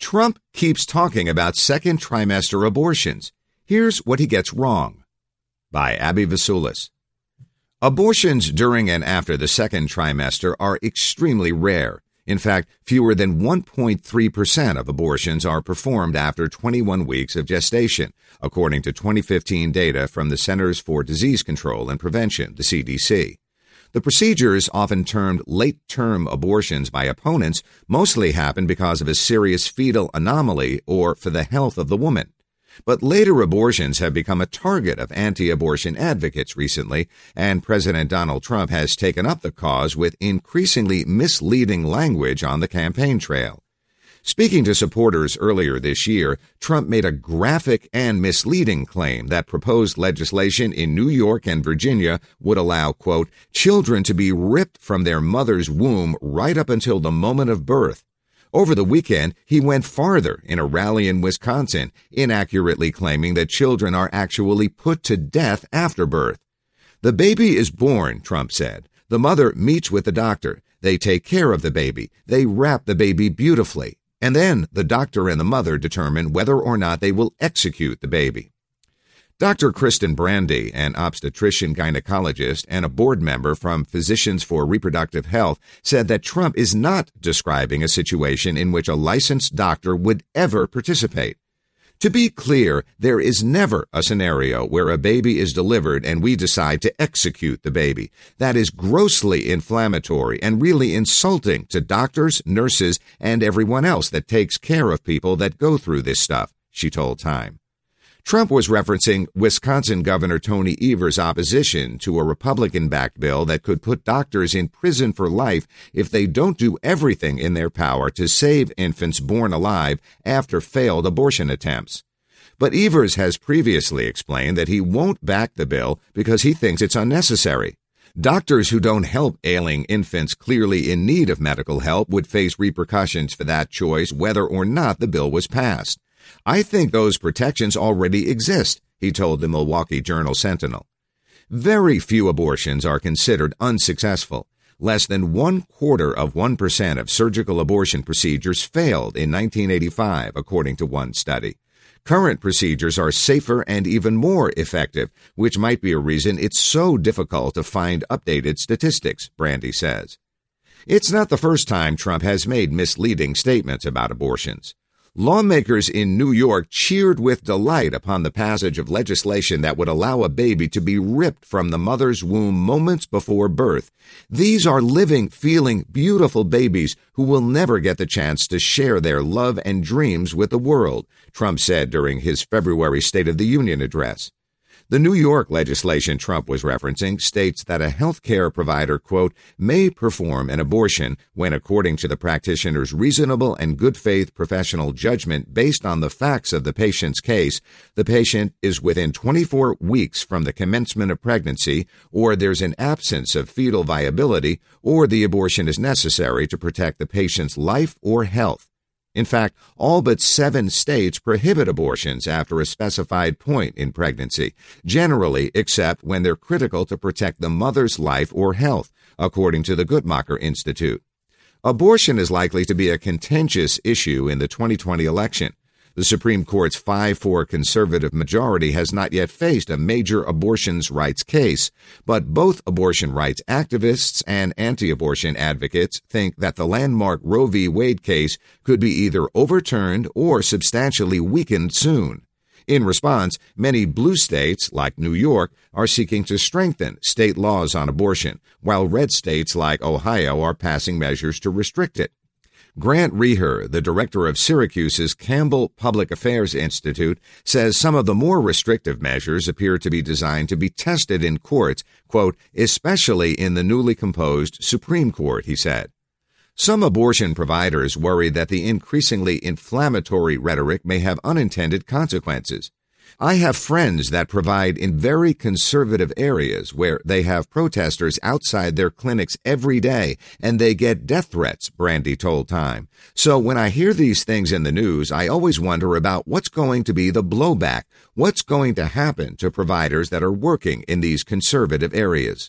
Trump keeps talking about second trimester abortions. Here's what he gets wrong. By Abby Vasulis. Abortions during and after the second trimester are extremely rare. In fact, fewer than 1.3% of abortions are performed after 21 weeks of gestation, according to 2015 data from the Centers for Disease Control and Prevention, the CDC. The procedures, often termed late-term abortions by opponents, mostly happen because of a serious fetal anomaly or for the health of the woman. But later abortions have become a target of anti-abortion advocates recently, and President Donald Trump has taken up the cause with increasingly misleading language on the campaign trail. Speaking to supporters earlier this year, Trump made a graphic and misleading claim that proposed legislation in New York and Virginia would allow, quote, children to be ripped from their mother's womb right up until the moment of birth. Over the weekend, he went farther in a rally in Wisconsin, inaccurately claiming that children are actually put to death after birth. The baby is born, Trump said. The mother meets with the doctor. They take care of the baby. They wrap the baby beautifully. And then the doctor and the mother determine whether or not they will execute the baby. Dr. Kristen Brandy, an obstetrician gynecologist and a board member from Physicians for Reproductive Health, said that Trump is not describing a situation in which a licensed doctor would ever participate. To be clear, there is never a scenario where a baby is delivered and we decide to execute the baby. That is grossly inflammatory and really insulting to doctors, nurses, and everyone else that takes care of people that go through this stuff, she told Time. Trump was referencing Wisconsin Governor Tony Evers' opposition to a Republican-backed bill that could put doctors in prison for life if they don't do everything in their power to save infants born alive after failed abortion attempts. But Evers has previously explained that he won't back the bill because he thinks it's unnecessary. Doctors who don't help ailing infants clearly in need of medical help would face repercussions for that choice whether or not the bill was passed. I think those protections already exist, he told the Milwaukee Journal-Sentinel. Very few abortions are considered unsuccessful. Less than 0.25% of surgical abortion procedures failed in 1985, according to one study. Current procedures are safer and even more effective, which might be a reason it's so difficult to find updated statistics, Brandy says. It's not the first time Trump has made misleading statements about abortions. Lawmakers in New York cheered with delight upon the passage of legislation that would allow a baby to be ripped from the mother's womb moments before birth. These are living, feeling, beautiful babies who will never get the chance to share their love and dreams with the world, Trump said during his February State of the Union address. The New York legislation Trump was referencing states that a health care provider, quote, may perform an abortion when, according to the practitioner's reasonable and good faith professional judgment based on the facts of the patient's case, the patient is within 24 weeks from the commencement of pregnancy, or there's an absence of fetal viability, or the abortion is necessary to protect the patient's life or health. In fact, all but 7 states prohibit abortions after a specified point in pregnancy, generally except when they're critical to protect the mother's life or health, according to the Guttmacher Institute. Abortion is likely to be a contentious issue in the 2020 election. The Supreme Court's 5-4 conservative majority has not yet faced a major abortion rights case, but both abortion rights activists and anti-abortion advocates think that the landmark Roe v. Wade case could be either overturned or substantially weakened soon. In response, many blue states, like New York, are seeking to strengthen state laws on abortion, while red states like Ohio are passing measures to restrict it. Grant Reher, the director of Syracuse's Campbell Public Affairs Institute, says some of the more restrictive measures appear to be designed to be tested in courts, quote, especially in the newly composed Supreme Court, he said. Some abortion providers worry that the increasingly inflammatory rhetoric may have unintended consequences. I have friends that provide in very conservative areas where they have protesters outside their clinics every day, and they get death threats, Brandy told Time. So when I hear these things in the news, I always wonder about what's going to be the blowback, what's going to happen to providers that are working in these conservative areas.